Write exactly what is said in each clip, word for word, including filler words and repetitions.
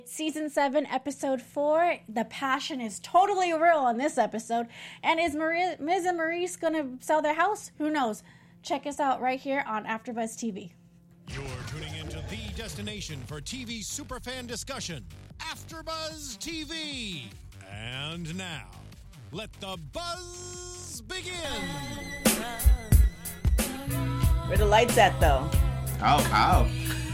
Season seven, Episode four. The passion is totally real on this episode. And is Maria, Miz and Maurice going to sell their house? Who knows? Check us out right here on AfterBuzz T V. You're tuning into the destination for T V superfan discussion, AfterBuzz T V. And now, let the buzz begin. Where the lights at, though? Oh, oh.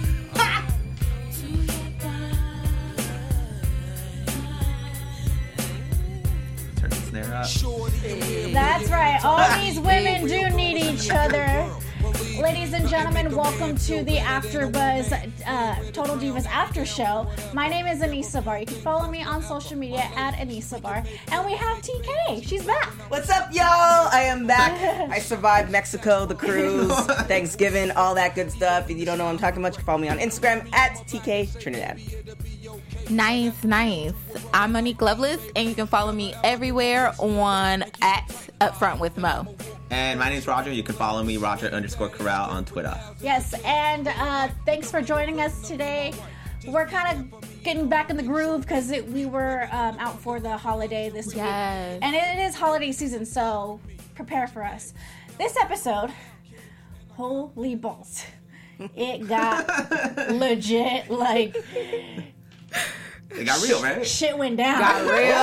Turn the snare up. That's right. All these women do need each other. Ladies and gentlemen, welcome to the AfterBuzz uh, Total Divas After Show. My name is Anissa Bar. You can follow me on social media at Anissa Bar. And we have T K. She's back. What's up, y'all? I am back. I survived Mexico, the cruise, Thanksgiving, all that good stuff. If you don't know what I'm talking about, you can follow me on Instagram at T K Trinidad. Nice, nice. I'm Monique Loveless, and you can follow me everywhere on at Upfront with Mo. And my name's Roger. You can follow me, Roger underscore Corral on Twitter. Yes, and uh, thanks for joining us today. We're kind of getting back in the groove because we were um, out for the holiday this Yes. week. And it is holiday season, so prepare for us. This episode, holy balls, it got legit, like... It got real, right? Shit went down. Got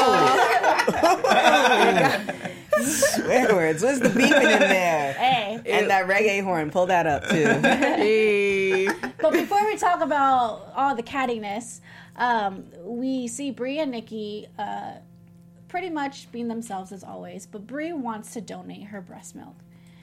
real. Swear words. What's the beeping in there? Hey. And that reggae horn. Pull that up, too. Hey. But before we talk about all the cattiness, um, we see Brie and Nikki uh, pretty much being themselves as always. But Brie wants to donate her breast milk.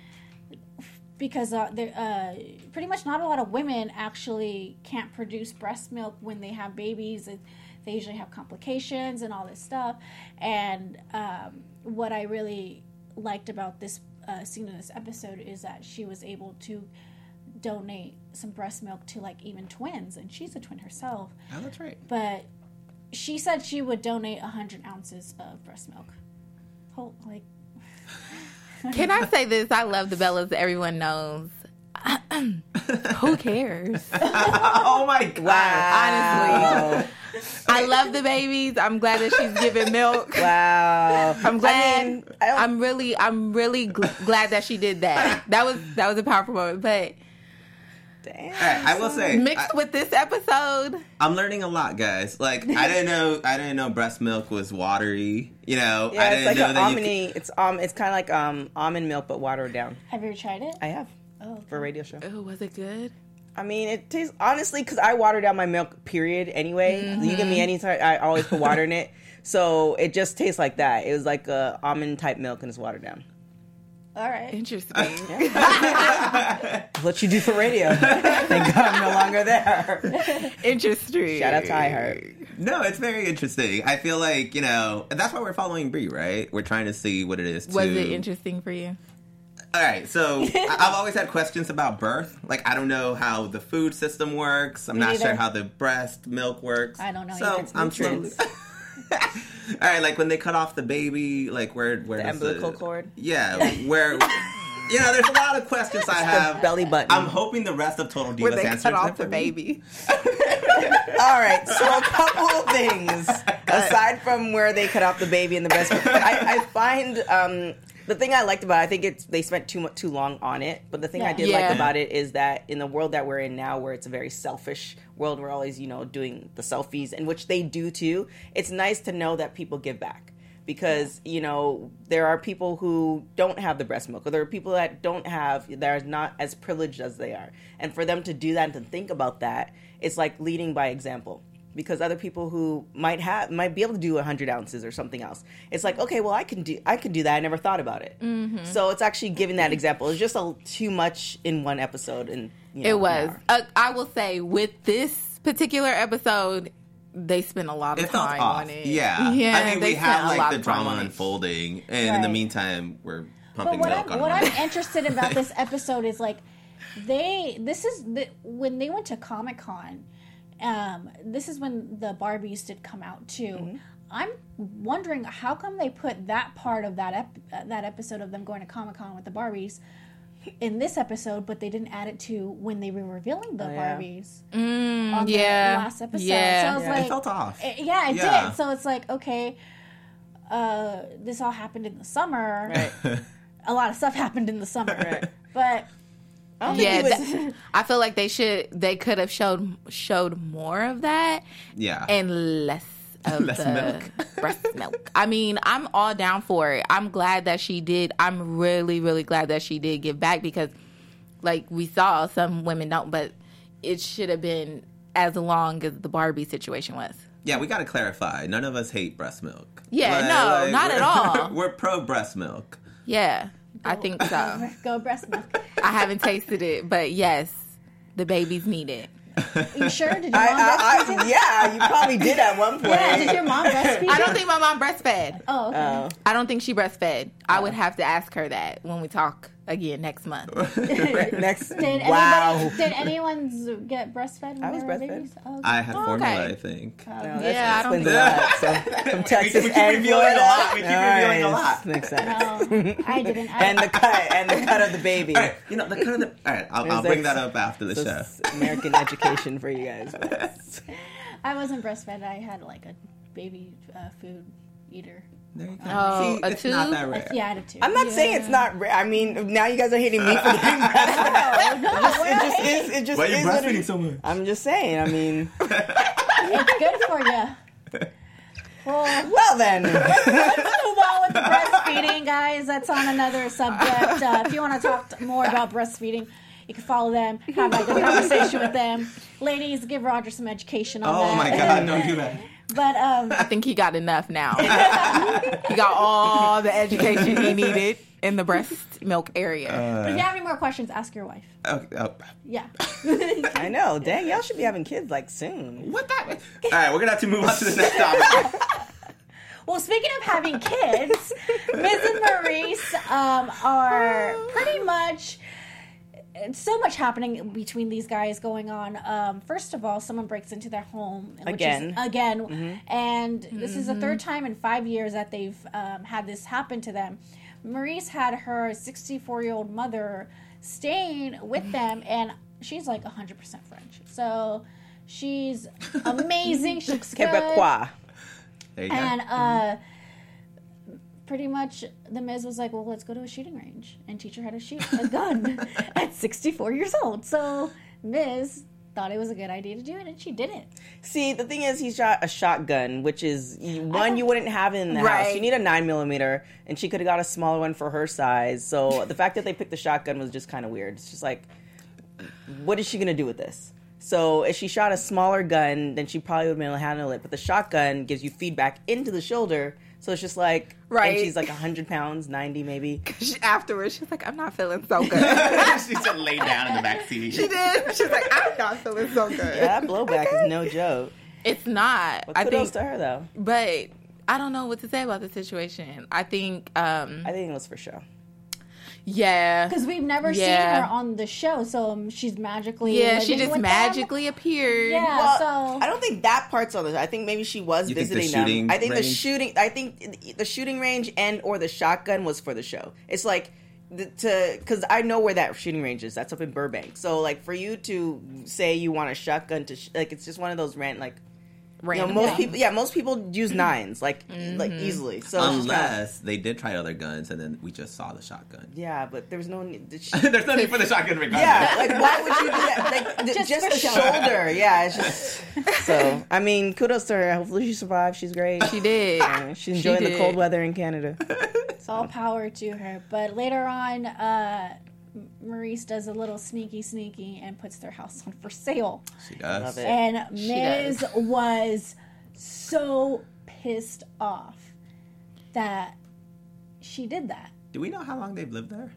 Because uh, uh, pretty much not a lot of women actually can't produce breast milk when they have babies. They usually have complications and all this stuff. And um, what I really liked about this uh, scene in this episode is that she was able to donate some breast milk to, like, even twins. And she's a twin herself. Oh, that's right. But she said she would donate one hundred ounces of breast milk. Whole, like... Can I say this? I love the Bellas. Everyone knows. Who cares? Oh, my God. Wow. Honestly. I love the babies. I'm glad that she's giving milk. Wow. I'm glad. I mean, I don't- I'm really, I'm really gl- glad that she did that. That was that was a powerful moment. But Damn. All right, I will say, mixed I, with this episode, I'm learning a lot, guys. Like, I didn't know, I didn't know breast milk was watery. You know, Yeah, I it's didn't like know an that almond. you could, It's um, it's kind of like um almond milk, but watered down. Have you ever tried it? I have Oh, for a radio show. oh, was it good? I mean, it tastes honestly because I water down my milk. Period. Anyway, mm-hmm. You give me any time, I always put water in it, so it just tastes like that. It was like a almond type milk and it's watered down. All right. Interesting. What you do for radio? Thank God I'm no longer there. Interesting. Shout out to iHeart. no, it's very interesting. I feel like, you know, and that's why we're following Brie, right? We're trying to see what it is. Was to... it interesting for you? All right, so I- I've always had questions about birth. Like, I don't know how the food system works. I'm Me not neither. sure how the breast milk works. I don't know So either. I'm slowly. All right, like when they cut off the baby, like where where The does umbilical the, cord? Yeah, where. You know, there's a lot of questions I have. belly button. I'm hoping the rest of Total Divas Where they answers cut off it for the me. baby? All right, so a couple of things aside from where they cut off the baby and the breast. I, I find um, the thing I liked about it, I think it's they spent too much too long on it. But the thing I Yeah. did Yeah. like about it is that in the world that we're in now, where it's a very selfish world, we're always you know doing the selfies, and which they do too. It's nice to know that people give back. Because, you know, there are people who don't have the breast milk, or there are people that don't have, that are not as privileged as they are. And for them to do that and to think about that, it's like leading by example. Because other people who might have, might be able to do one hundred ounces or something else. It's like, okay, well, I can do, I can do that. I never thought about it. Mm-hmm. So it's actually giving that example. It's just a, too much in one episode. And you know, It an was. hour. Uh, I will say, with this particular episode, they spent a lot of It felt time off. on it. Yeah. yeah I mean, they we spent a have lot like the of time drama on it. unfolding, and in the Right. meantime, we're But pumping what milk I'm on what them. I'm interested about this episode is like they this is the when they went to Comic Con. Um, this is when the Barbies did come out too. Mm-hmm. I'm wondering how come they put that part of that ep- uh, that episode of them going to Comic Con with the Barbies in this episode, but they didn't add it to when they were revealing the Oh, yeah. Barbies Mm, on yeah. the last episode. Yeah. So I was Yeah. like, It felt off. it- yeah, it Yeah. did. So it's like, okay, uh, this all happened in the summer. Right. A lot of stuff happened in the summer, Right. but I don't think Yeah, he was- that- I feel like they should. They could have showed showed more of that Yeah. and less of Less the milk. breast milk. I mean, I'm all down for it. I'm glad that she did. I'm really, really glad that she did give back because, like we saw, some women don't, but it should have been as long as the Barbie situation was. Yeah, we got to clarify. None of us hate breast milk. Yeah, no, not at we're- all. We're pro breast milk. Yeah, I think so. go breast milk. I haven't tasted it, but yes, the babies need it. You sure? Did your mom I, breastfeed I, I, you? yeah, you probably did at one point. Yeah, did your mom breastfeed I you? don't think my mom breastfed. Oh, okay. Oh. I don't think she breastfed. I would have to ask her that when we talk again next month. Next, Did wow. anybody, did anyone get breastfed when I was they were breastfed. babies? Oh, okay. I had Oh, formula, okay. I think. No, Yeah, that I don't explains a lot. So, from Texas we keep and revealing Florida. a lot. We keep revealing a Nice. lot. Makes sense. No, I didn't. I, And the cut, and the cut of the baby. All right, you know, the cut of the. All right, I'll, I'll There's bring like- that up after the So show. it's American education for you guys. But I wasn't breastfed. I had like a baby uh, food eater. There you go. Oh, See, a it's not tube? that rare. Yeah, I had two. I'm not yeah. saying it's not. Ra- I mean, now you guys are hitting me for being breastfed. No, It we're just not. is. It just Why are you is. what it breastfeeding is. so much? I'm just saying. I mean, It's good for you. Well, well then. let's move on with the breastfeeding, guys. That's on another subject. Uh, if you want to talk t- more about breastfeeding, you can follow them, have a good conversation with them. Ladies, give Roger some education on Oh that. my God, don't do that. But um, I think he got enough now. He got all the education he needed in the breast milk area. if you have any more questions, ask your wife. Okay, oh, Yeah. I know. Dang, y'all should be having kids like soon. what that? All right, we're gonna have to move on to the next topic. Well, speaking of having kids, Miz and Maurice um, are pretty much. So much happening between these guys going on. Um, first of all, someone breaks into their home which Again. is, again, and this is the third time in five years that they've um, had this happen to them. Maurice had her sixty-four-year-old mother staying with them, and she's like one hundred percent French. So she's amazing. She looks good. Quebecois. There you go. And uh, pretty much the Miz was like, well, let's go to a shooting range and teach her how to shoot a gun at sixty-four years old. So Miz thought it was a good idea to do it, and she did it. See, the thing is, he shot a shotgun, which is one you wouldn't have in the house. Right. You need a nine millimeter, and she could have got a smaller one for her size. So the fact that they picked the shotgun was just kind of weird. It's just like, what is she gonna do with this? So if she shot a smaller gun, then she probably would have been able to handle it. But the shotgun gives you feedback into the shoulder, so it's just like, Right. And she's like one hundred pounds, ninety maybe. She- Afterwards, she's like, I'm not feeling so good. she just laid down in the back seat. She did. She's like, I'm not feeling so good. Yeah, that blowback is no joke. It's not. But I kudos think, to her though. but I don't know what to say about the situation. I think, um, I think it was for show. yeah. Because we've never Yeah. seen her on the show, so um, she's magically Yeah, she living just with magically appeared. Them. Yeah, Well, so I don't think that part's on the. I think maybe she was You think the visiting them. shooting I think the range? shooting. I think the shooting range and or the shotgun was for the show. It's like the, to because I know where that shooting range is. That's up in Burbank. So like for you to say you want a shotgun to sh- like it's just one of those rant like. You know, Random most thing. people, yeah, most people use nines like like easily. So it's just kinda- Unless they did try other guns, and then we just saw the shotgun. yeah, but there was no need. Did she, There's no need for the shotgun regardless. yeah, like why would you do that? Like th- Just just, for the show. shoulder. Yeah, it's just so. I mean, kudos to her. Hopefully she survived. She's great. She did. Yeah, she's enjoying the did. cold weather in Canada. it's all power to her. But later on, uh, Maurice does a little sneaky, sneaky, and puts their house on for sale. She does. Love it. And She Miz was so pissed off that she did that. Do we know how long they've lived there?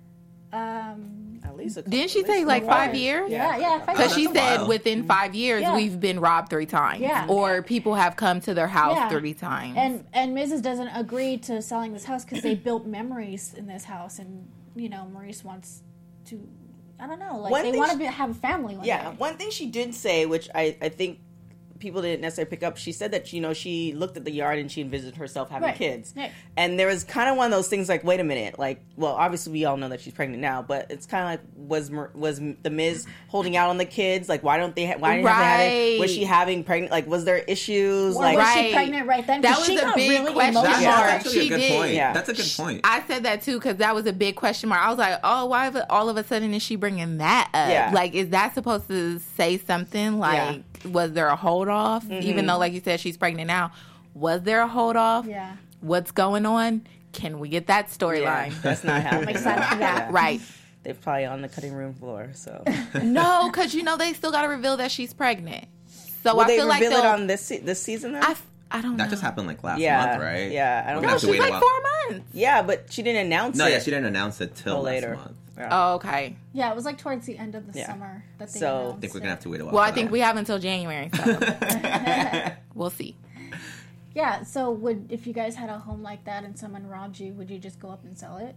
Um, At least a couple, Didn't she at say least like more. five years? yeah, yeah. five Because she years. That's a said while. within five years Yeah. we've been robbed three times, Yeah. or people have come to their house Yeah. three times. And and Missus doesn't agree to selling this house because they built memories in this house, and you know Maurice wants to. I don't know, like One they thing want she- to be, have a family. One Yeah, day. one thing she did say, which I, I think people didn't necessarily pick up, she said that, you know, she looked at the yard and she envisioned herself having Right. kids. Right. And there was kind of one of those things like, wait a minute, like, well, obviously we all know that she's pregnant now, but it's kind of like, was Mer- was the Miz holding out on the kids? Like, why don't they? Ha- why didn't they have it? Was Right. she having pregnant? Like, was there issues? Or like, was Right. she pregnant right then? That 'Cause was she a got big really question emotional. That's, mark. that's actually She a good did. point. Yeah. That's a good point. I said that too because that was a big question mark. I was like, oh, why of- all of a sudden is she bringing that up? Yeah. Like, is that supposed to say something? Like, was there a hold off? Mm-hmm. Even though, like you said, she's pregnant now. Was there a hold off? Yeah. What's going on? Can we get that yeah, storyline? that's not happening. I'm excited for that. Right. They're probably on the cutting room floor. So No, because, you know, they still got to reveal that she's pregnant. So will I they feel like reveal it they'll- on this se- this season? Then? I, f- I don't know. That just happened like last Yeah, month, right? yeah, I don't We're know. gonna No, have to she's wait a like while. four months. yeah, but she didn't announce No, it. yeah, she didn't announce it till Till last later. month. Yeah. Oh, okay. Yeah, it was like towards the end of the Yeah. summer that they So- I announced I think we're it. gonna have to wait a while. Well, for I think that. we have until January, so we'll see. Yeah, so would if you guys had a home like that and someone robbed you, would you just go up and sell it?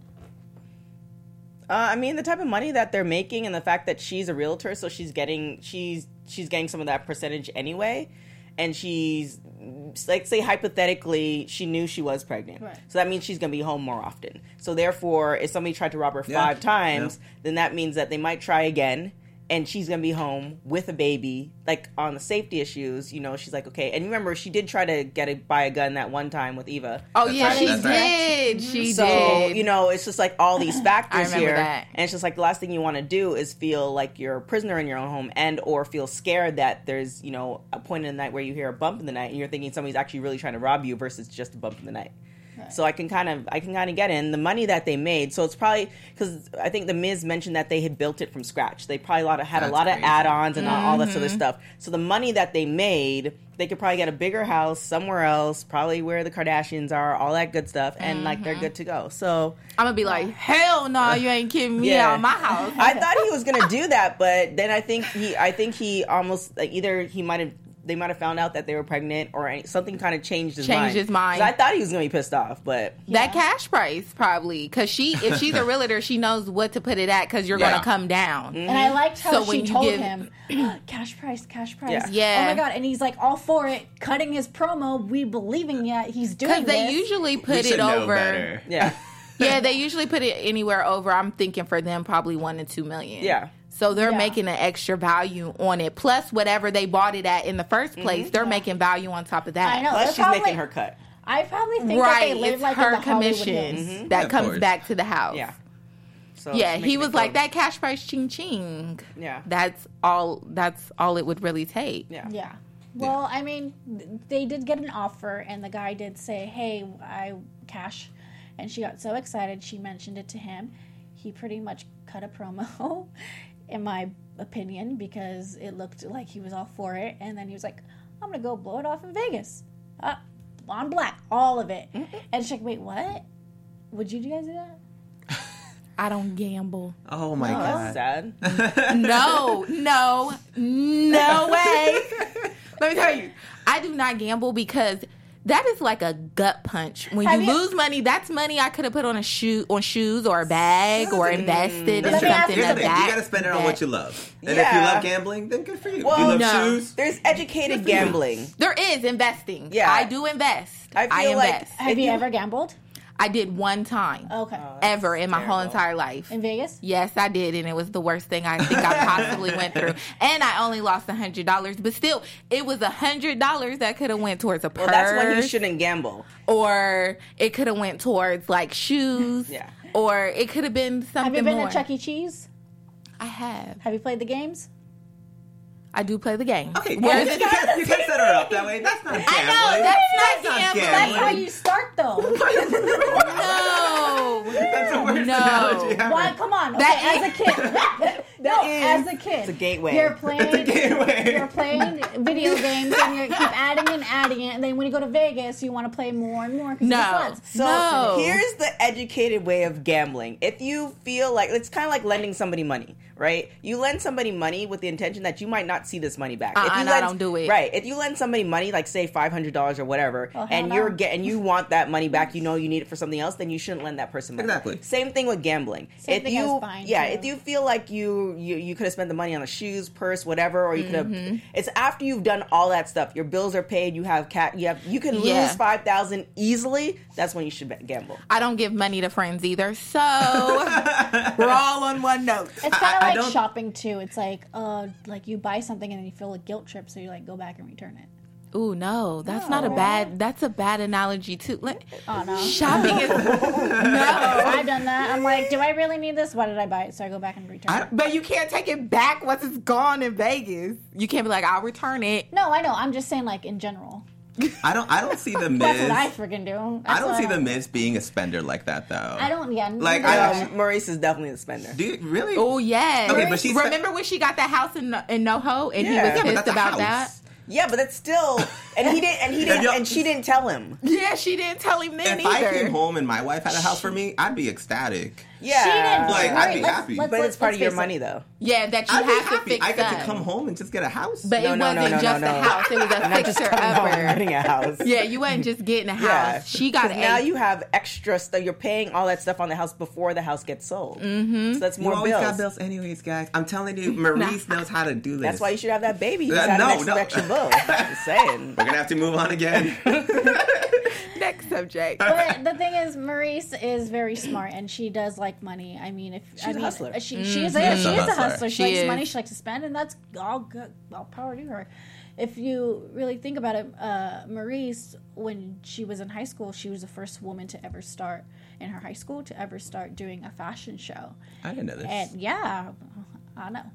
Uh, I mean, the type of money that they're making, and the fact that she's a realtor, so she's getting she's she's getting some of that percentage anyway, and she's like, say hypothetically, she knew she was pregnant, Right. so that means she's going to be home more often. So therefore, if somebody tried to rob her Yeah, five times, yeah. then that means that they might try again. And she's going to be home with a baby, like on the safety issues, you know, she's like, okay. And remember, she did try to get a, buy a gun that one time with Eva. Oh, That's yeah, right, she that's right. did. She So, did. you know, it's just like all these factors remember here. that. And it's just like the last thing you want to do is feel like you're a prisoner in your own home and or feel scared that there's, you know, a point in the night where you hear a bump in the night and you're thinking somebody's actually really trying to rob you versus just a bump in the night. So I can kind of I can kind of get in the money that they made. So it's probably because I think the Miz mentioned that they had built it from scratch. They probably a lot of, had That's a lot crazy. of add-ons and all, all this Mm-hmm. other stuff. So the money that they made, they could probably get a bigger house somewhere else, probably where the Kardashians are, all that good stuff, and like Mm-hmm. they're good to go. So I'm going to be like, hell no, you ain't kidding me Yeah. out of my house. I thought he was gonna do that, but then I think he I think he almost like either he might have. They might have found out that they were pregnant, or any- something kind of changed his Changed mind. his mind. 'Cause I thought he was going to be pissed off, but That cash price, probably. Because she, if she's a realtor, she knows what to put it at because you're Yeah. going to come down. And I liked how So she when you told give- him, cash price, cash price. Yeah. Yeah. Oh my God. And he's like all for it, cutting his promo. We believing yet he's doing Because they this. usually We put should it know over. better. yeah, Yeah, they usually put it anywhere over. I'm thinking for them, probably one to two million. yeah. So they're Yeah. making an extra value on it. Plus, whatever they bought it at in the first place, they're making value on top of that. I know. Plus, They're she's probably- making her cut. I probably think Right. that they live It's like her in the Hollywood commission Hills. that Of comes course. back to the house. Yeah. So Yeah, she's he making was it like go. that cash price ching ching. Yeah. That's all that's all it would really take. Yeah. Yeah. Well, I mean, they did get an offer, and the guy did say, "Hey, I cash," and she got so excited she mentioned it to him. He pretty much cut a promo, in my opinion, because it looked like he was all for it, and then he was like, "I'm gonna go blow it off in Vegas, uh, on black, all of it," and she's like, "Wait, what? Would you guys do that?" I don't gamble. Oh my Oh, that's god. sad. No, no, no way. Let me tell you, I do not gamble because that is like a gut punch. When Have you, you- lose money, that's money I could have put on a shoe, on shoes or a bag or invested in Let me ask something you of Here's the thing, that. you gotta spend it on that- what you love. And if you Yeah. love gambling, then good for you. Well, you love no. shoes. There's educated gambling. There is investing. Yeah. I do invest. I I, feel like- invest. Have If you, you- ever gambled? I did one time Okay, ever in my whole terrible. entire life. in Vegas. Yes, I did, and it was the worst thing I think I possibly went through. And I only lost a hundred dollars, but still, it was a hundred dollars that could have went towards a purse, Well, that's when you shouldn't gamble. or it could have went towards like shoes, Yeah. or it could have been something Have you been more. to Chuck E. Cheese? I have. Have you played the games? I do play the game. Okay, Where's you, it? you, can't, you can't set her up that way. That's not gambling. I know that's not not gambling. That's how gambling. you start, though. No, That's the worst No. analogy ever. Why? Come on. Okay, That as a kid. no, as a kid. It's a gateway. You're playing. It's a gateway. You're playing video games, and you keep adding and adding it. And then when you go to Vegas, you want to play more and more. 'cause of the No. slots. So No. here's the educated way of gambling. If you feel like it's kind of like lending somebody money, right? You lend somebody money with the intention that you might not see this money back. Uh-uh, if you no, lend, don't do it. Right. If you lend somebody money, like say five hundred dollars or whatever, Oh, hell and no. you're getting, you want that money back, you know you need it for something else, then you shouldn't lend that person money. Exactly. Same thing with gambling. Same if thing you, as buying, yeah, too. if you feel like you you, you could have spent the money on a shoes, purse, whatever, or you could have. Mm-hmm. It's after you've done all that stuff. Your bills are paid. You have cat. You have. You can Yeah. lose five thousand easily. That's when you should bet- gamble. I don't give money to friends either, so we're all on one note. It's kind I- of I like don't- shopping too. It's like, uh, like you buy something and then you feel a guilt trip, so you like go back and return it. Ooh, no, that's not a No. bad. That's a bad analogy too. Let, Oh no, shopping is no, I've done that. I'm like, do I really need this? Why did I buy it? So I go back and return I- it. but you can't take it back once it's gone in Vegas. You can't be like, I'll return it. No, I know. I'm just saying, like in general. I don't. I don't see the Miz. That's what I freaking do. That's I don't what see the Miz being a spender like that, though. I don't. Yeah. Like, neither I- do Um, Maurice is definitely the spender. Do you really? Oh yes. Okay, but she's- remember when she got that house in in NoHo and Yeah. he Yeah, was but pissed that's a about house. that. Yeah, but that's still, and he didn't, and he didn't, y'all- and she didn't tell him. Yeah, she didn't tell him then If either. I came home and my wife had a house for me, I'd be ecstatic. Yeah, She didn't. Like, Right, I'd be let's- happy. let's- but let's- it's part let's of your face it. money, though. Yeah, that you I'd be have to happy. fix I get up. to come home and just get a house. But No, it no, wasn't no, no, just no, a no. house; it was a Not just fixer coming home and upper. getting a house. Yeah, you wasn't just getting a house. Yeah. She got 'Cause a now you have extra stuff. You're paying all that stuff on the house before the house gets sold. Mm-hmm. So that's You more always bills. got bills anyways, guys. I'm telling you, Maurice knows how to do this. That's why you should have that baby. He's Uh, had no, an extra, no. extra bill. I'm just saying. We're gonna have to move on again. next subject. But the thing is, Maurice is very smart, and she does like money. I mean, if She's I a mean, hustler. she she is She a, is she a is a hustler. hustler. She, She likes is. money. She likes to spend, and that's all good. All power to her. If you really think about it, uh, Maurice, when she was in high school, she was the first woman to ever start in her high school to ever start doing a fashion show. I didn't know this. And yeah, I know.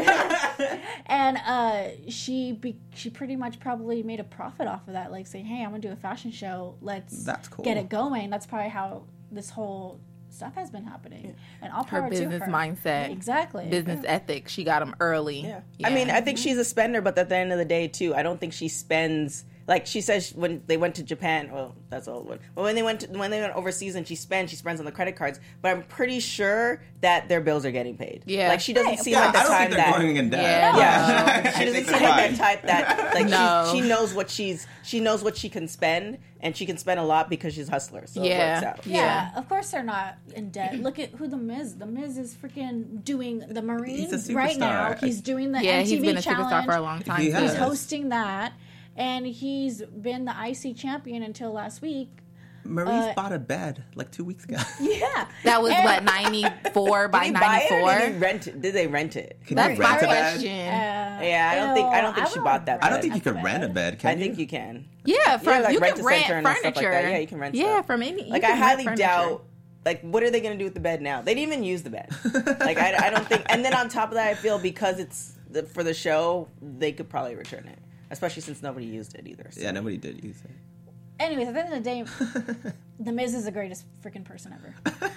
And uh, she be, she pretty much probably made a profit off of that, like saying, "Hey, I'm gonna do a fashion show. Let's That's cool. get it going." That's probably how this whole stuff has been happening. And all power Her business to her. mindset, exactly. business ethic. She got them early. Yeah. I mean, I think she's a spender, but at the end of the day, too, I don't think she spends. Like she says, when they went to Japan, well, that's all. But when they went to, when they went overseas and she spends, she spends on the credit cards. But I'm pretty sure that their bills are getting paid. Yeah. like she doesn't Right, seem yeah, like the I don't type think they're that. going in debt. Yeah. Yeah, she I doesn't think seem they're like fine. that type that like No. she, she knows what she's she knows what she can spend, and she can spend a lot because she's a hustler. So Yeah. it works out. Yeah, Yeah. of course they're not in debt. Look at who the Miz. The Miz is freaking doing the Marines He's a right now. superstar. He's doing the Yeah, M T V he's been a challenge. superstar for a long time. He too. has. He's hosting that, and he's been the I C champion until last week. Maurice Uh, bought a bed like two weeks ago. Yeah, That was And- what ninety-four by Did he buy it or ninety-four. did he rent it? Did they rent it? Can That's you my rent a bed? question. Uh, Yeah, I don't think I don't think ew, she I bought that. wouldn't I don't bed. think you That's could rent a bad. bed. Can I you? think you can. yeah, from like you rent can a rent center and furniture. stuff like that. Yeah, you can rent Yeah, stuff. from any. you Like I can rent highly furniture. doubt. Like, what are they going to do with the bed now? They didn't even use the bed. Like, I, I don't think. And then on top of that, I feel because it's the, for the show, they could probably return it, especially since nobody used it either. So. Yeah, nobody did use it. Anyways, at the end of the day, the Miz is the greatest freaking person ever.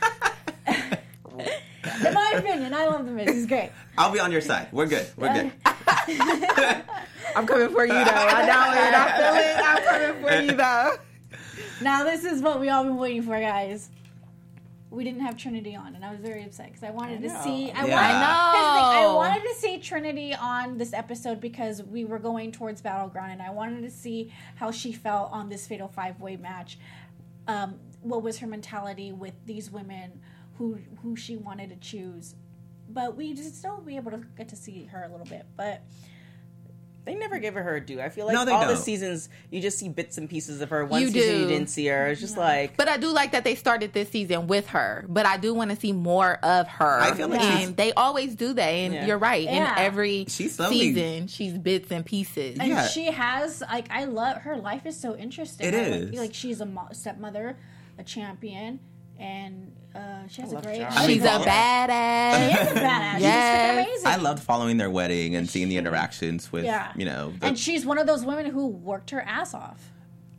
In my opinion, I love the Miz. He's great. I'll be on your side. We're good. We're good. I'm coming for you though. I know it. I feel it. I'm coming for you though. Now this is what we all been waiting for, guys. We didn't have Trinity on, and I was very upset because I wanted I to know. see. I Yeah. wanted, I here's the thing, I know. wanted to see Trinity on this episode because we were going towards Battleground, and I wanted to see how she felt on this Fatal Five Way match. Um, what was her mentality with these women who who she wanted to choose? But we just still be able to get to see her a little bit, but. They never give her her due. I feel like No, they all the don't. seasons, you just see bits and pieces of her. One You season do. you didn't see her. It's just like. But I do like that they started this season with her. But I do want to see more of her. I feel like and she's- they always do that. And Yeah. you're right. Yeah. In every She's slowly- season, she's bits and pieces. And Yeah. she has, like, I love her life is so interesting. It I is. Like, like, she's a mo- stepmother, a champion, and uh, she has I a love great. Josh. I mean, She's a follow- She badass. is a badass. She's Yes. freaking amazing. I loved following their wedding and seeing the interactions with, Yeah. you know, the, And she's one of those women who worked her ass off.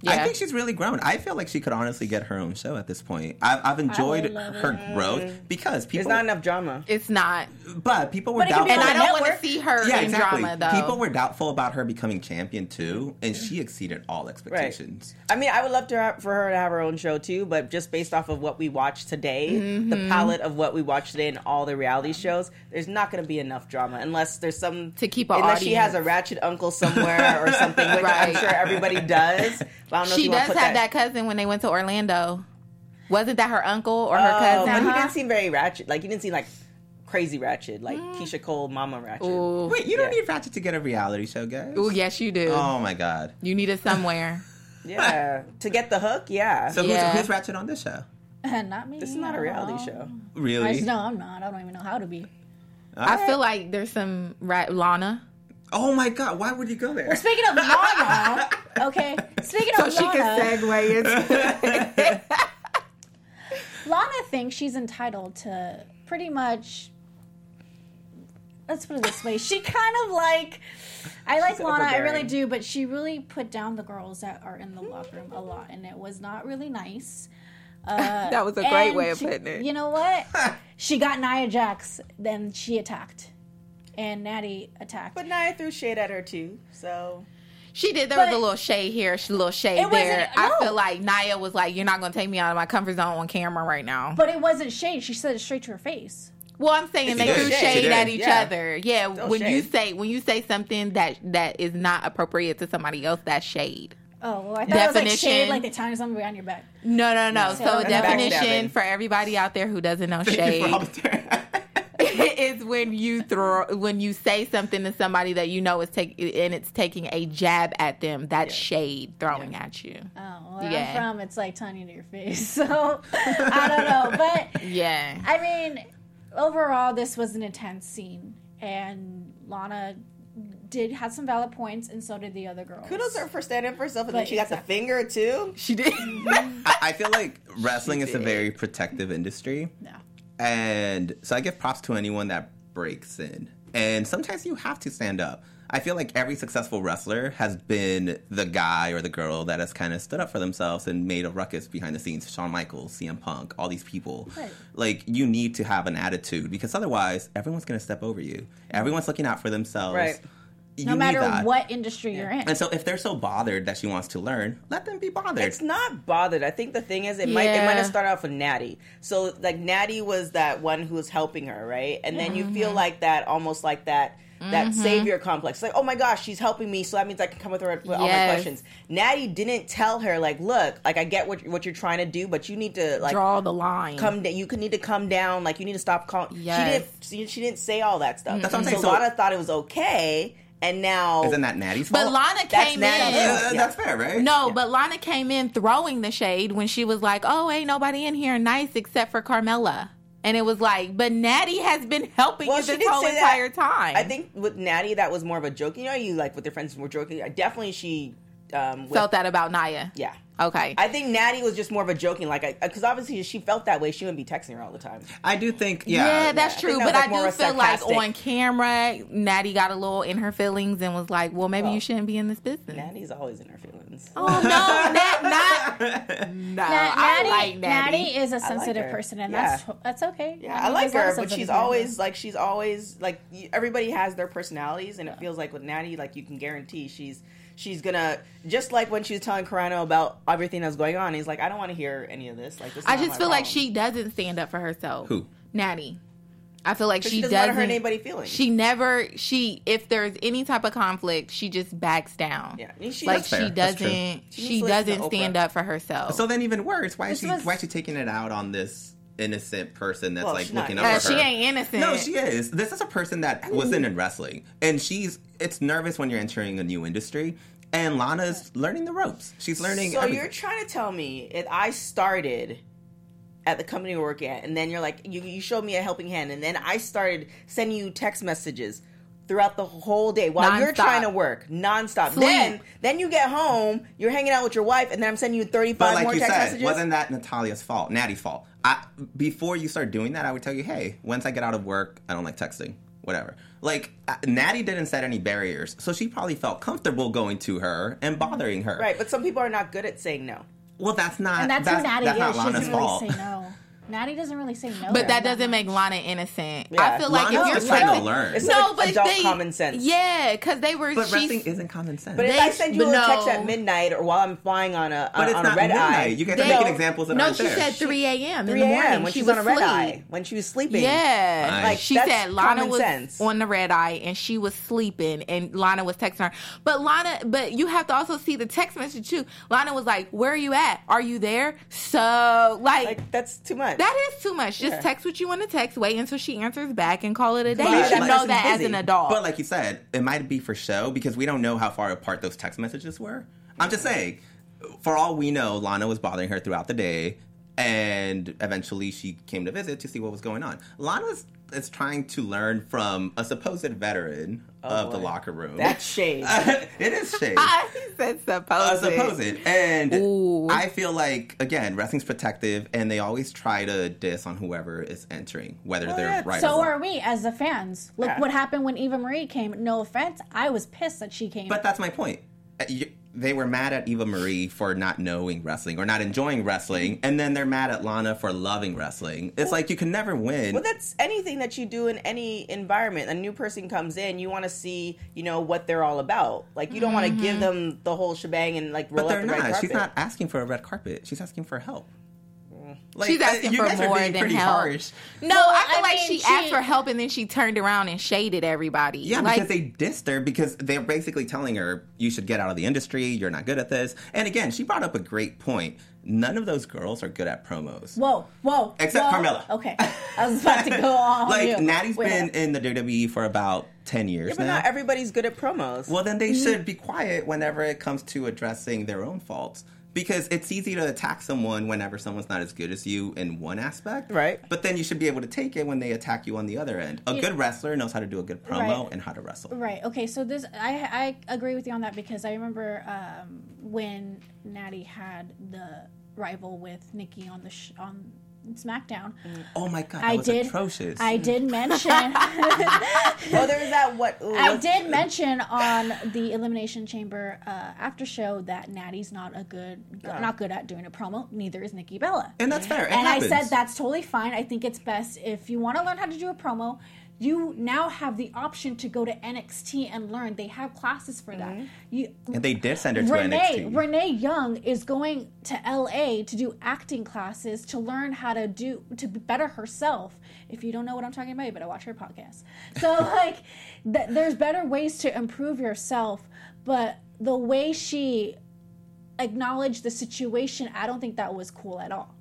Yeah. I think she's really grown. I feel like she could honestly get her own show at this point. I've, I've enjoyed love her it. growth because people. There's not enough drama. It's not. But people were But it could be doubtful. And I don't want to Network. see her yeah, in exactly. drama, though. People were doubtful about her becoming champion too, and she exceeded all expectations. I mean, I would love to have, for her to have her own show too, but just based off of what we watch today, Mm-hmm. the palette of what we watch today in all the reality shows, there's not going to be enough drama unless there's some To keep an unless she audience. has a ratchet uncle somewhere or something, which I'm Right. sure everybody does. But I don't know if She you want does to have put that. cousin when they went to Orlando. Wasn't that her uncle or her Oh, cousin? but he Uh-huh. didn't seem very ratchet. Like he didn't seem like crazy ratchet, like Keisha Cole, Mama Ratchet. Ooh. Wait, you don't Yeah. need Ratchet to get a reality show, guys. Ooh, yes, you do. Oh my god. You need it somewhere. Yeah, to get the hook. Yeah, So Yeah. who's, who's Ratchet on this show? Not me. this is not a I don't reality know. show. Really? I just, no, I'm not. I don't even know how to be. All I right. feel like there's some right Lana. Oh my god, why would you go there? Speaking of Lana, okay. Speaking of Lana, segue into. Lana thinks she's entitled to pretty much. Let's put it this way: she kind of like. I like Lana, I really overbearing. do, but she really put down the girls that are in the locker room a lot, and it was not really nice. Uh, That was a great and way of she- putting it. You know what? She got Nia Jax, then she attacked, and Natty attacked. But Nia threw shade at her too. So She did. There But- was a little shade here, a little shade It wasn't- there. I no. feel like Nia was like, "You're not going to take me out of my comfort zone on camera right now." But it wasn't shade. She said it straight to her face. Well, I'm saying they did. threw She shade did. at each Yeah. other. Yeah, Still when you shade. say when you say something that that is not appropriate to somebody else, that's shade. Oh, well, I thought it was like Definition. shade, like they tying something behind your back. No, no, no. So that's definition backstabbing. for everybody out there who doesn't know Thank you shade for all the- is when you throw when you say something to somebody that you know is take and it's taking a jab at them. That's shade throwing at you. Oh, where Yeah. I'm from, it's like tying to your face. So, I don't know. But, Yeah. I mean, overall, this was an intense scene. And Lana did have some valid points, and so did the other girls. kudos to her for standing up for herself, and then But she got the exactly. finger too. She did. I, I feel like wrestling is a very protective industry. No. And so I give props to anyone that breaks in. And sometimes you have to stand up. I feel like every successful wrestler has been the guy or the girl that has kind of stood up for themselves and made a ruckus behind the scenes. Shawn Michaels, C M Punk, all these people. Right. Like, you need to have an attitude because otherwise everyone's going to step over you. Everyone's looking out for themselves. Right. You No need matter that. what industry you're in. And so if they're so bothered that she wants to learn, let them be bothered. It's not bothered. I think the thing is, it might it Yeah. might have started off with Natty. So like Natty was that one who was helping her, right? And then you feel like that, almost like that. That savior complex, like, oh my gosh, she's helping me, so that means I can come with her with all my Yes. questions. Natty didn't tell her, like, look, like I get what what you're trying to do, but you need to like Draw the line. come down. You could need to come down. Like you need to stop calling. Yes. She didn't. She, she didn't say all that stuff. That's what I'm so saying. So- Lana thought it was okay, and now Isn't that Natty's fault? But Lana That's came Natty's in. fault. Uh, That's fair, right? No, but Lana came in throwing the shade when she was like, "Oh, ain't nobody in here nice except for Carmella." And it was like, but Natty has been helping Well, you she this did whole say that. entire time. I think with Natty, that was more of a joke. You know, you like with your friends were joking. Definitely, she um, with, felt that about Nia. yeah. Okay. I think Natty was just more of a joking, like, because obviously if she felt that way, she wouldn't be texting her all the time. I do think, yeah, yeah. that's I true. think that But was I more do a feel like sarcastic- on camera, Natty got a little in her feelings and was like, "Well, maybe Well, you shouldn't be in this business." Natty's always in her feelings. Oh no, Nat, not. No, Na- I Natty, like Natty. Natty is a sensitive her. person, and Yeah. that's that's okay. Yeah, mean, I like there's a lot her, of but sensitive she's people. always like she's always like y- everybody has their personalities, and it feels like with Natty, like you can guarantee she's she's gonna just like when she was telling Carano about everything that's going on. He's like, I don't want to hear any of this. Like, this is I not just my feel like problem. she doesn't stand up for herself. Who? Natty. I feel like But she, she doesn't doesn't want to hurt anybody's feelings. She never. She if there's any type of conflict, she just backs down. Yeah, I mean, she- like That's she fair. That's true. doesn't. She She, needs to listen to doesn't stand Oprah. up for herself. So then, even worse, why is This she was- why is she taking it out on this innocent person that's Well, like she's not looking Uh, over she her? ain't innocent. No, she is. This is a person that wasn't in wrestling, and she's. It's nervous when you're entering a new industry, and Lana's learning the ropes. She's learning. So everything. you're trying to tell me if I started at the company we work at, and then you're like, you, you showed me a helping hand, and then I started sending you text messages throughout the whole day while you're Nonstop. trying to work nonstop. Sleep. Then, then you get home, you're hanging out with your wife, and then I'm sending you thirty-five But like more you text said, messages. wasn't that Natalia's fault? Natty's fault. I, before you start doing that, I would tell you, hey, once I get out of work, I don't like texting. whatever. Like, uh, Natty didn't set any barriers, so she probably felt comfortable going to her and bothering her. Right, but some people are not good at saying no. Well, that's not. And that's, that's who Natty that's is. not She Lana's doesn't really fault. say no. Natty doesn't really say no. But that very doesn't much. make Lana innocent. Yeah. I feel like Lana's if you're just trying to trying learn. It's no, like but adult they, common sense. Yeah, because they were. But she's, wrestling isn't common sense. But if They- I send you but a text no. at midnight or while I'm flying on a, But on, it's on not a red midnight. eye, You get to They- make examples that no, aren't she there. said three a.m. in three the morning. a.m. when she she's was on a red asleep. eye, when she was sleeping. Yeah, Nice. like she That's said, Lana common was sense. on the red eye and she was sleeping, and Lana was texting her. But Lana, but you have to also see the text message too. Lana was like, "Where are you at? Are you there?" So like, Like, that's too much. that is too much. Just Yeah. text what you want to text. Wait until she answers back and call it a day. But You that should know person's that as busy. an adult. But like you said, it might be for show because we don't know how far apart those text messages were. I'm just saying, for all we know, Lana was bothering her throughout the day, and eventually she came to visit to see what was going on. Lana is, is trying to learn from a supposed veteran of the boy. locker room. That's shade. It is shade. I said Uh, supposed. supposed. And Ooh. I feel like, again, wrestling's protective, and they always try to diss on whoever is entering, whether Oh, they're yeah. right So or wrong. are we as the fans. Look Yeah. what happened when Eva Marie came. No offense, I was pissed that she came. But that's my point. Uh, you- They were mad at Eva Marie for not knowing wrestling or not enjoying wrestling, and then they're mad at Lana for loving wrestling. It's like you can never win. Well, that's anything that you do in any environment. A new person comes in, you want to see, you know, what they're all about. Like, you don't want to give them the whole shebang and like roll but out they're the red not. carpet. She's not asking for a red carpet. She's asking for help. Like, She's uh, asking you for guys are more being than pretty help. harsh. No, Well, I feel I like mean, she, she- asked for help and then she turned around and shaded everybody. Yeah, like, because they dissed her because they're basically telling her, you should get out of the industry, you're not good at this. And again, she brought up a great point. None of those girls are good at promos. whoa, whoa, Except whoa. Carmella. Okay, I was about to go on. Like, you. Natty's Wait been up. in the W W E for about ten years Yeah, but now. not everybody's good at promos. Well, then they should be quiet whenever it comes to addressing their own faults. Because it's easy to attack someone whenever someone's not as good as you in one aspect. Right. But then you should be able to take it when they attack you on the other end. A Yeah. good wrestler knows how to do a good promo Right. and how to wrestle. Right. Okay. So this, I I agree with you on that because I remember um, when Natty had the rival with Nikki on the sh- on SmackDown. Oh my God, that I was did. atrocious. I did mention. Oh, there was that what? Ooh, I what's- did mention on the Elimination Chamber uh, after show that Natty's not a good, not good at doing a promo. Neither is Nikki Bella. And that's fair. It and happens. I said that's totally fine. I think it's best if you want to learn how to do a promo. You now have the option to go to N X T and learn. They have classes for that. You, And they did send her to N X T. Renee, Renee Young is going to L A to do acting classes to learn how to do to better herself. If you don't know what I'm talking about, you better watch her podcast. So like, th- there's better ways to improve yourself. But the way she acknowledged the situation, I don't think that was cool at all.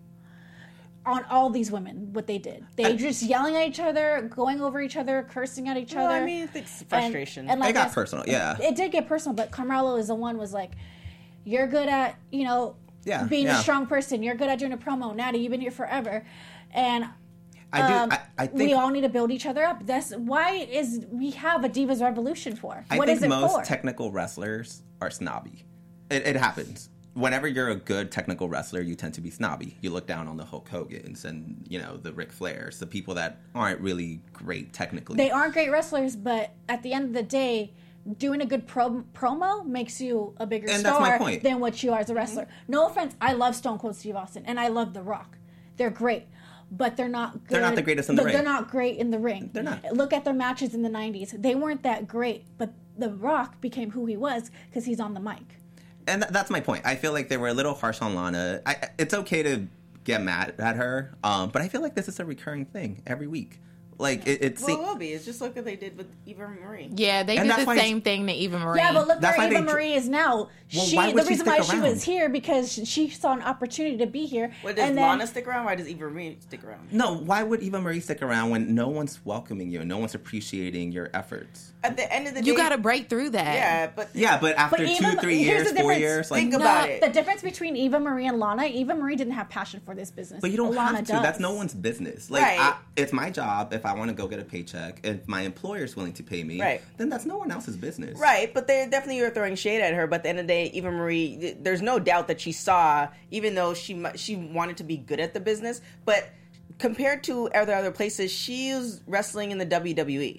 On all these women, what they did, they I- just yelling at each other, going over each other, cursing at each Well, other. I mean, it's And- frustration. and like It got this- personal, yeah. It, it did get personal, but Carmelo is the one was like, "You're good at you know, Yeah, being yeah. a strong person. You're good at doing a promo. Natty, you've been here forever, and I do. um, I, I think. we all need to build each other up. That's why is we have a Divas Revolution for. I What think is it most for? technical wrestlers are snobby. It, it happens. Whenever you're a good technical wrestler, you tend to be snobby. You look down on the Hulk Hogan's and, you know, the Ric Flairs, the people that aren't really great technically. They aren't great wrestlers, but at the end of the day, doing a good pro- promo makes you a bigger And that's star my point. than what you are as a wrestler. No offense, I love Stone Cold Steve Austin and I love The Rock. They're great, but they're not good. They're not the greatest in the but ring. They're not great in the ring. They're not. Look at their matches in the nineties. They weren't that great, but The Rock became who he was because he's on the mic. And th- that's my point. I feel like they were a little harsh on Lana. I, it's okay to get mad at her, um, but I feel like this is a recurring thing every week. Like, it, it well, se- it will be. It's just like what they did with Eva Marie. yeah, they And did that's the why same thing to Eva Marie. Yeah, but look That's where why Eva they dr- Marie is now. Well, she, why would the she reason stick why she around? was here because she saw an opportunity to be here. What does and then, Lana stick around? Why does Eva Marie stick around? no, why would Eva Marie stick around when no one's welcoming you and no one's appreciating your efforts? At the end of the day, you got to break through that. Yeah, but Yeah, but after But two, Eva- three here's years, the four difference. years, like, Think No, about it. the difference between Eva Marie and Lana, Eva Marie didn't have passion for this business. but you don't Lana have to. does. That's no one's business. Like, Right. I, it's my job. If I want to go get a paycheck, if my employer's willing to pay me, Right. then that's no one else's business. Right, but they definitely are throwing shade at her. But at the end of the day, Eva Marie, th- there's no doubt that she saw, even though she mu- she wanted to be good at the business, but compared to other other places, she was wrestling in the W W E.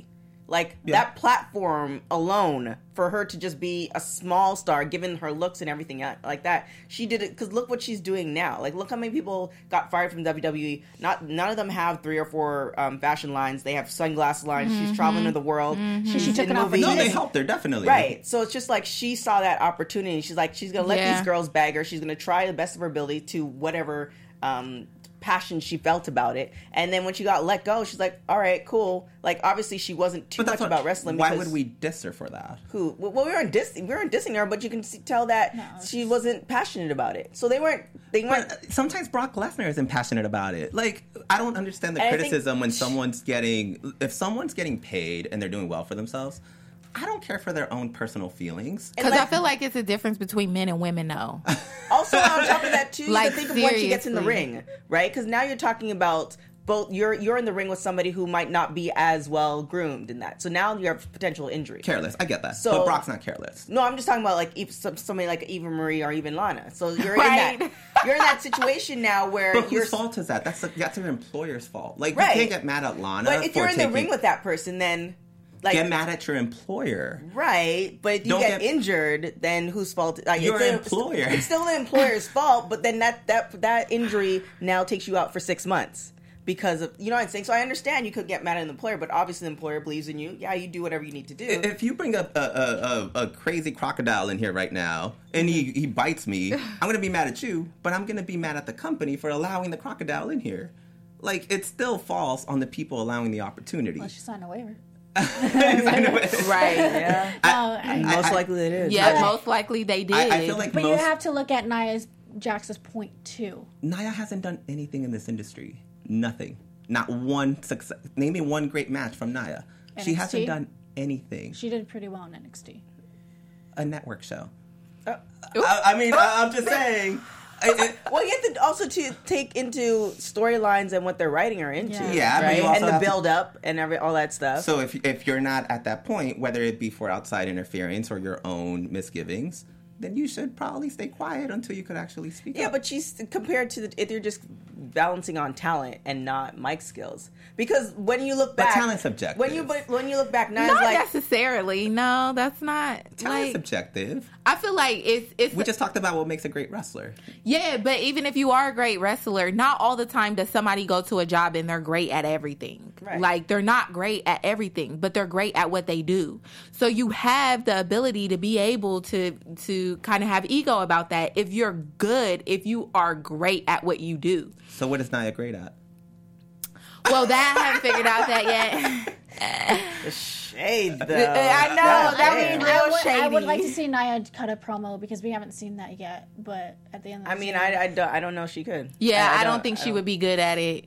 Like, Yeah. that platform alone, for her to just be a small star, given her looks and everything like that, she did it, because look what she's doing now. Like, look how many people got fired from W W E. Not None of them have three or four um, fashion lines. They have sunglass lines. Mm-hmm. She's traveling to the world. She- She's she took in an movies. No, they Yes. helped her, definitely. Right. So it's just like she saw that opportunity. She's like, she's going to let Yeah. these girls bag her. She's going to try the best of her ability to whatever um, passion she felt about it. And then when she got let go, she's like, all right, cool. Like, obviously she wasn't too But much that's what, about wrestling. Why because would we diss her for that? Who? Well, we weren't dissing. We weren't dissing her, but you can see, tell that No, she wasn't passionate about it. So they weren't. They weren't. But sometimes Brock Lesnar isn't passionate about it. Like, I don't understand the And I think- criticism when someone's getting, if someone's getting paid and they're doing well for themselves, I don't care for their own personal feelings. Because like- I feel like it's a difference between men and women, though. Also, on top of that, too, you Like, have to think of when she gets in the seriously. ring, right? Because now you're talking about both. You're you're in the ring with somebody who might not be as well groomed in that. So now you have potential injury. Careless, I get that. So- but Brock's not careless. No, I'm just talking about like if some- somebody like Eva Marie or even Lana. So you're Right. in that you're in that situation now where But you're. whose fault is that? That's the, that's your employer's fault. Like, Right. you can't get mad at Lana But if for you're in the taking, ring with that person, then like get mad at your employer. right. But if you Don't get, get- injured, then whose fault? Like, Your it's the- employer. It's still the employer's fault. But then that that that injury now takes you out for six months. Because of, you know what I'm saying? So I understand you could get mad at an employer, but obviously the employer believes in you. Yeah, you do whatever you need to do. If you bring up a, a, a, a crazy crocodile in here right now and he, he bites me, I'm going to be mad at you, but I'm going to be mad at the company for allowing the crocodile in here. Like, it still falls on the people allowing the opportunity. Well, she signed a waiver. Right. yeah. No, I- Most I- likely it is. Yeah, But- most likely they did. I, I feel like but most you have to look at Nia's Jax's point too. Nia hasn't done anything in this industry. Nothing. Not one success. Name me one great match from Nia. She N X T? hasn't done anything. She did pretty well in N X T. A network show. Uh, I, I mean, I, I'm just saying. I- it- Well, you have to also to take into storylines and what they're writing her into. Yeah. Yeah, but right? you also and the have to- build up and every all that stuff. so if if you're not at that point, whether it be for outside interference or your own misgivings, then you should probably stay quiet until you could actually speak Yeah, up. but she's compared to the, if you're just balancing on talent and not mic skills. Because when you look But back, talent's subjective. When you but when you look back, Nia's Not like, necessarily. No, that's not. Talent's Like, subjective. I feel like it's it's We just talked about what makes a great wrestler. yeah, but even if you are a great wrestler, not all the time does somebody go to a job and they're great at everything. Right. Like, they're not great at everything, but they're great at what they do. So you have the ability to be able to to kind of have ego about that if you're good, if you are great at what you do. So what is Nia great at? Well, that I haven't figured out that yet. the shade though. I know, God that damn. was I real would, I would shady. like to see Nia cut a promo because we haven't seen that yet. But at the end of the I mean, season- I, I, don't, I don't know if she could. Yeah, I, don't think she would be good at it.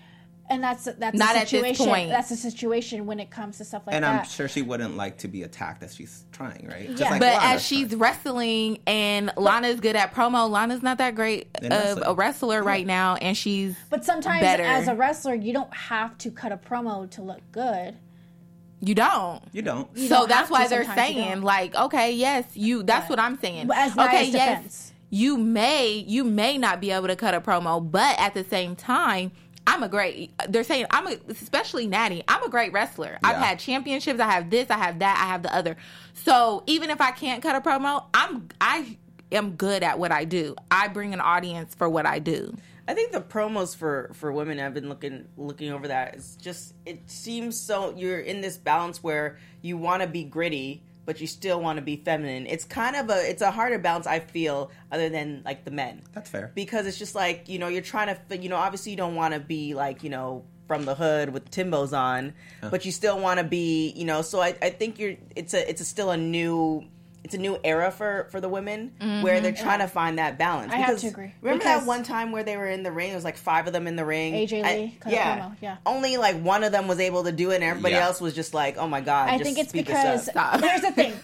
and that's that's Not a at this situation. point. That's a situation when it comes to stuff like And that. I'm sure she wouldn't like to be attacked as she's trying, right? Just Yeah. like But Lana's as she's trying. wrestling and Lana's good at promo, Lana's not that great In of wrestling. a wrestler right now, and she's But sometimes, better. as a wrestler, you don't have to cut a promo to look good. you don't. You don't. You So don't that's have to why they're sometimes, you saying don't. like, okay, yes, you. That's Right. what I'm saying. But as okay, Nia's yes, defense. you may you may not be able to cut a promo, but at the same time. I'm a great. They're saying I'm a, especially Natty. I'm a great wrestler. I've Yeah. had championships. I have this. I have that. I have the other. So even if I can't cut a promo, I'm I am good at what I do. I bring an audience for what I do. I think the promos for, for women, I've been looking looking over that. It's just it seems so you're in this balance where you want to be gritty, but you still want to be feminine. It's kind of a it's a harder balance, I feel, other than like the men. That's fair. Because it's just like, you know, you're trying to, you know, obviously you don't want to be like, you know, from the hood with Timbos on, but you still want to be, you know, so I, I think you're, it's a, it's a still a new, it's a new era for, for the women where they're trying to find that balance. I have Because to agree. Remember Because- that one time where they were in the ring? There was like five of them in the ring. A J I- Lee cut a yeah. promo, yeah. Only like one of them was able to do it and everybody Yeah. else was just like, oh my God, I just think it's speed this because up. here's the thing.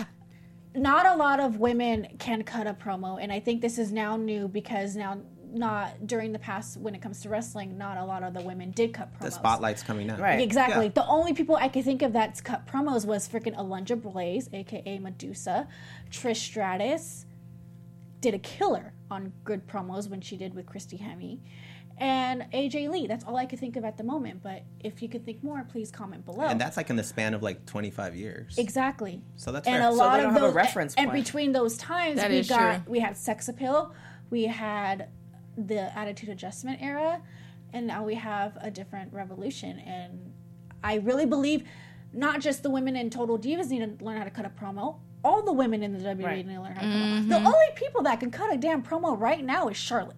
Not a lot of women can cut a promo, and I think this is now new because now, not during the past when it comes to wrestling, not a lot of the women did cut promos. The spotlight's coming now. Right. Exactly. Yeah. The only people I could think of that's cut promos was freaking Alundra Blaze, aka Medusa, Trish Stratus, did a killer on good promos when she did with Christy Hemme. And A J Lee. That's all I could think of at the moment. But if you could think more, please comment below. And that's like in the span of like twenty-five years. Exactly. So that's and fair. a So lot they don't of have a those reference and point. between those times That we is got true. we had sex appeal, we had the attitude adjustment era, and now we have a different revolution. And I really believe not just the women in Total Divas need to learn how to cut a promo. All the women in the W W E Right. need to learn how to cut a promo. The only people that can cut a damn promo right now is Charlotte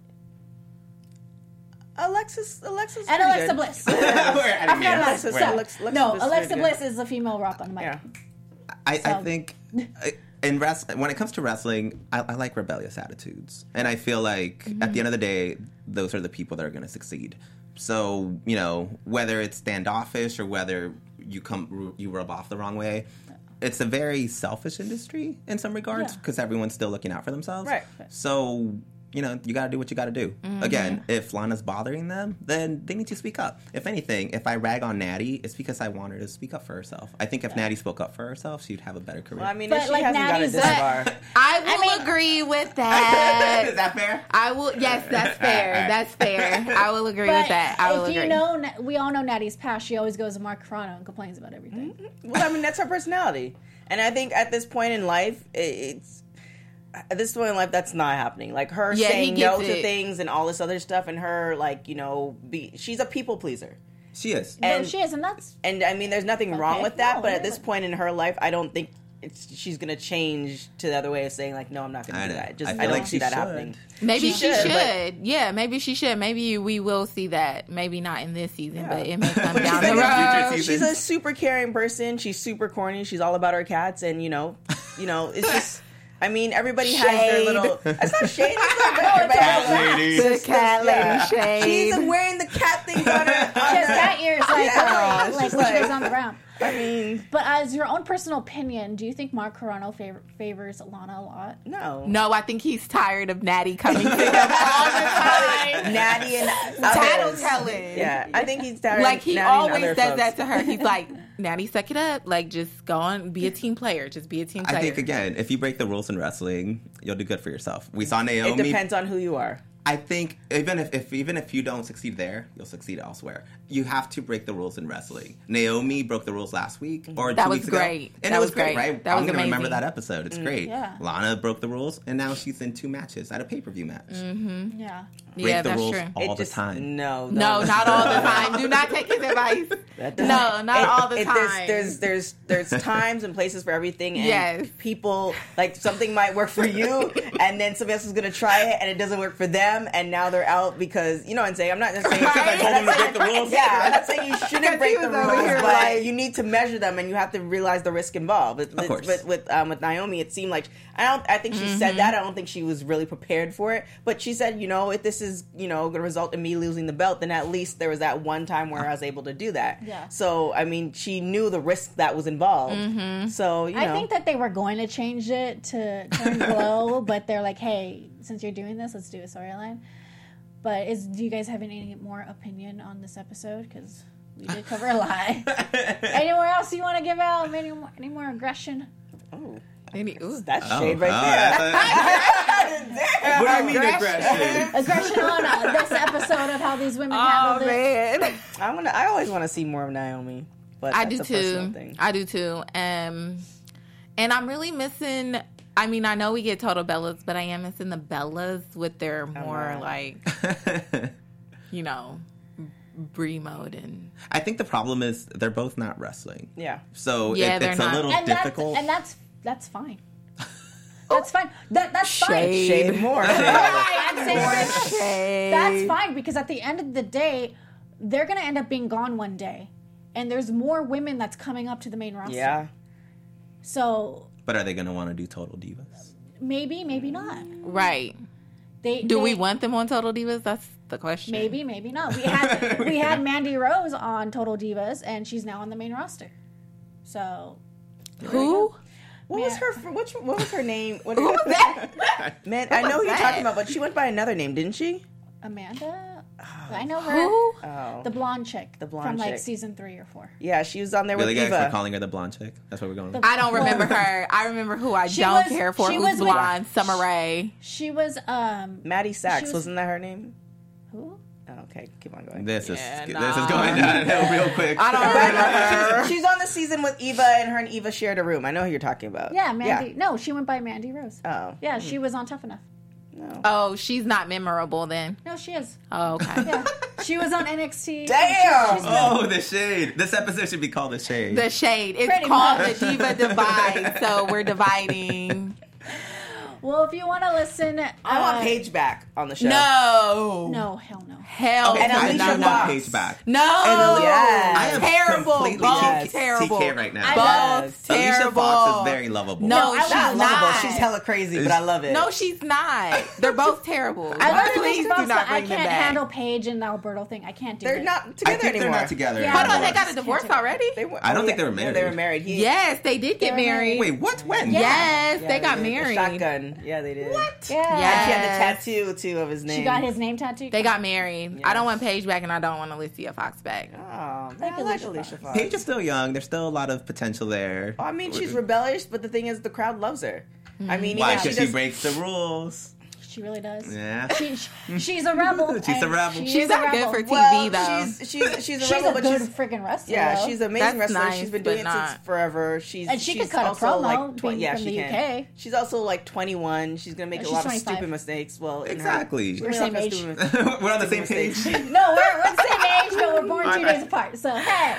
Alexis, Alexis, and pretty Alexa good. Bliss. We're I forgot yeah, Alexa. we're- So, Alex- Alexa no, Bliss is Alexa pretty Bliss good. is a female rock on the mic. Yeah. I, I So- think uh, in rest when it comes to wrestling, I, I like rebellious attitudes, and I feel like Mm-hmm. at the end of the day, those are the people that are going to succeed. So you know, whether it's standoffish or whether you come you rub off the wrong way, it's a very selfish industry in some regards Yeah. because everyone's still looking out for themselves. Right. So. You know, you got to do what you got to do. Mm-hmm. Again, if Lana's bothering them, then they need to speak up. If anything, if I rag on Natty, it's because I want her to speak up for herself. I think if Natty spoke up for herself, she'd have a better career. Well, I mean, But, if she like, hasn't got it Natty's this that- far. I will I mean- agree with that. Is that fair? I will. Yes, that's fair. That's fair. I will agree But with that. I will if agree. you know, Na- we all know Natty's past. She always goes to Mark Carrano and complains about everything. Well, I mean, that's her personality. And I think at this point in life, it, it's at this point in life, that's not happening. Like her Yeah, he saying gets no to it. things and all this other stuff, and her like you know, be she's a people pleaser. She is. No, And- she is, and that's And I mean, there's nothing wrong Okay. with that. No, but at really. this point in her life, I don't think it's she's gonna change to the other way of saying like, no, I'm not gonna I do know. that. Just I I, feel don't like see she that should. happening. Maybe She she, should, should. but- Yeah, maybe she should. Maybe we will see that. Maybe not in this season, but it may come But down she's the like a road. future She's a super caring person. She's super corny. She's all about her cats, and you know, you know, it's just. I mean, everybody has their Shade. little. It's not shade. It's not everybody has their- lady. The cat lady Yeah. shade. She's wearing the cat things on her. she has cat ears like, Yeah, uh, it's like just when she like- was on the ground. I mean, But as your own personal opinion, do you think Mark Carrano favor- favors Lana a lot? no. No, I think he's tired of Natty coming to him all the time. Natty and others. Tattletelling. Yeah, I think he's tired. Like of he Natty and always other says folks. that to her. He's like, Natty, suck it up. Like, just go on, be a team player. Just be a team player. I think again, if you break the rules in wrestling, you'll do good for yourself. We saw It Naomi. depends on who you are. I think even if, if even if you don't succeed there, you'll succeed elsewhere. You have to break the rules in wrestling. Naomi broke the rules last week or That two was weeks great. ago, and That it was, was great, great. right? That I'm was gonna remember amazing. that episode. It's great. Yeah. Lana broke the rules, and now she's in two matches at a pay per view match. Yeah. Break yeah, the that's rules true. all It the just- time. No, No, not all the time. Do not take his advice. That No, doesn't- not it- all the it- time. There's, there's there's there's times and places for everything. And Yes. people like something might work for you, and then somebody else is gonna try it, and it doesn't work for them, and now they're out because you know what I'm saying. I'm not just saying Right. I'm not Told them to saying- break the rules. Yeah, I'm not saying you shouldn't Because break he the was over rules, here but like- you need to measure them, and you have to realize the risk involved. But, Of course. but with um, with Naomi, it seemed like I don't. I think she Mm-hmm. said that. I don't think she was really prepared for it. But she said, you know, if this is you know going to result in me losing the belt, then at least there was that one time where I was able to do that. Yeah. So I mean, she knew the risk that was involved. Mm-hmm. So you know, I think that they were going to change it to turn glow, but they're like, hey, since you're doing this, let's do a storyline. But is do you guys have any more opinion on this episode? Because we did cover a lot. Anywhere else you want to give out? Any more, any more aggression? oh, Maybe, ooh. that's Oh, shade right oh, there. that's a- what do you mean aggression? Aggression on uh, this episode of how these women Oh, handled it. man. I want. I always want to see more of Naomi. But I that's do a personal too. thing. I do too. Um, and I'm really missing. I mean, I know we get total Bellas, but I am missing the Bellas with their more know. like, you know, Brie mode and I think the problem is they're both not wrestling. Yeah. So Yeah, it, they're it's not. a little And difficult. that's, and that's that's fine. That's fine. That that's fine. Shade. Shade more. I'm saying that- shade. That's fine because at the end of the day, they're gonna end up being gone one day, and there's more women that's coming up to the main roster. Yeah. So but are they going to want to do Total Divas? maybe, maybe not. Right. They Do they, we want them on Total Divas? That's the question. Maybe, maybe not. We had we had Mandy Rose on Total Divas, and she's now on the main roster. So Who? What was her? Which? What was her name? What Who was that? Man, I know was who you're that? talking about, but she went by another name, didn't she? Amanda, I know her. Who? Oh. The blonde chick. The blonde from like chick. season three or four. Yeah, she was on there Really, with guys, we're Eva. calling her the blonde chick. That's what we're going with. I don't remember her. I remember who I She don't was- care for. she Who's was with- blonde? Summer Rae. She was um Maddie Sachs, was- wasn't that her name? who? Oh, okay, keep on going. This is Yeah, this nah. is going downhill real quick. I don't remember her. She's on the season with Eva, and her and Eva shared a room. I know who you're talking about. Yeah, Mandy. No, she went by Mandy Rose. Oh. Yeah, she was on Tough Enough. No. Oh, she's not memorable then. No, she is. Oh, okay. Yeah, she was on N X T. Damn! She's been- Oh, the shade. This episode should be called the shade. The shade. It's Pretty called much. the Diva Divide, so we're dividing. Well, if you want to listen, uh, I want Paige back on the show. No. No, hell no. Hell And no, Alicia no, I no. Fox. want Paige back. No. Yes. I am terrible. completely Both Yes. terrible. T K right now. I Both Yes. Alicia terrible. Fox is very lovable. No, No, I she's Not not. lovable. She's hella crazy, but I love it. No, she's not. They're both terrible. I love Please Alicia do Fox, not but I bring them can't back. handle Paige and the Alberto thing. I can't do They're it. not I together think anymore. they're not together. Yeah. Hold on, anymore. they got a divorce already? They were, I don't oh, think they yeah. were Yeah, married. they were married. He, Yes, they did get They're married. Wait, what? When? Yes, Yeah, they got did. The married. Shotgun. Yeah, they did. What? Yeah. And Yes. she had the tattoo too of his name. She got his name tattooed. They got married. I Yes. don't want Paige back, and I don't want Alicia Fox back. Oh, man, Like I like Alicia Alicia Fox. Fox. Paige is still young. There's still a lot of potential there. I mean, she's rebellious, but the thing is, the crowd loves her. I mean, Why? even she Because she does. breaks the rules. She really does. Yeah. She, she's a rebel. She's a and rebel. she She's is a not good rebel. for T V well, though. she's she's she's a She's rebel, a but good she's freaking wrestler. yeah, though. she's an amazing That's wrestler. nice, she's been but doing it not- since forever. She's And she she's could cut a also promo like twen- being yeah, from she the can. U K. She's also like twenty-one. She's gonna make Yeah, a she's lot of twenty-five. stupid mistakes. Well, in her- Exactly. she's We're gonna make a lot of same stupid mis- We're on the same page. mistakes. No, we're, we're the same age, but we're born two Alright. days apart. So hey,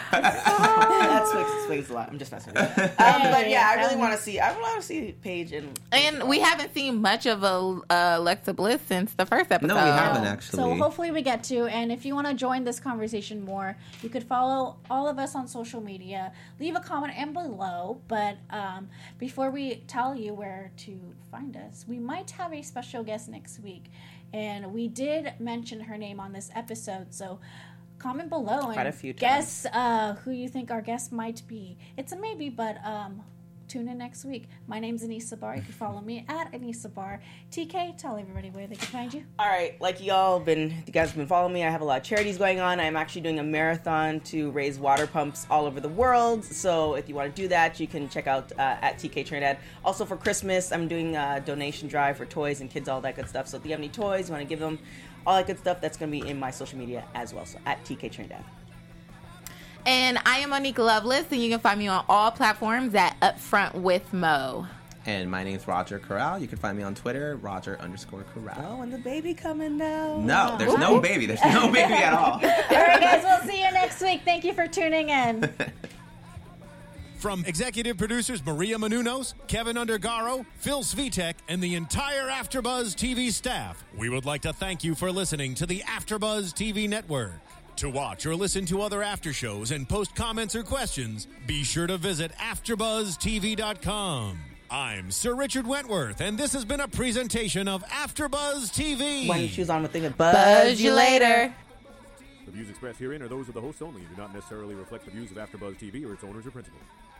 That explains, explains a lot. I'm just messing with you. Um, but yeah, I really um, want to see. I want to see Paige and And we haven't seen much of a, uh, Alexa Bliss since the first episode. No, we haven't actually. So hopefully we get to. And if you want to join this conversation more, you could follow all of us on social media. Leave a comment and below. But um, before we tell you where to find us, we might have a special guest next week, and we did mention her name on this episode. So comment below and Quite a few guess uh, who you think our guest might be. It's a maybe, but um, tune in next week. My name's Anissa Bar. You can follow me at Anissa Bar. T K, tell everybody where they can find you. All right, like y'all been, you guys have been following me. I have a lot of charities going on. I'm actually doing a marathon to raise water pumps all over the world. So if you want to do that, you can check out uh, at T K Trinidad. Also for Christmas, I'm doing a donation drive for toys and kids, all that good stuff. So if you have any toys, you want to give them, all that good stuff, that's going to be in my social media as well. So at T K Trinidad. And I am Monique Loveless, and you can find me on all platforms at Upfront with Mo. And my name's Roger Corral. You can find me on Twitter, Roger underscore Corral. Oh, and the baby coming now. No, there's no baby. There's no baby at all. All right, guys, we'll see you next week. Thank you for tuning in. From executive producers Maria Menounos, Kevin Undergaro, Phil Svitek, and the entire AfterBuzz T V staff, we would like to thank you for listening to the AfterBuzz T V network. To watch or listen to other after shows and post comments or questions, be sure to visit after buzz t v dot com. I'm Sir Richard Wentworth, and this has been a presentation of AfterBuzz T V. When she was on with thing with Buzz. Buzz you later. The views expressed herein are those of the hosts only and do not necessarily reflect the views of AfterBuzz T V or its owners or principals.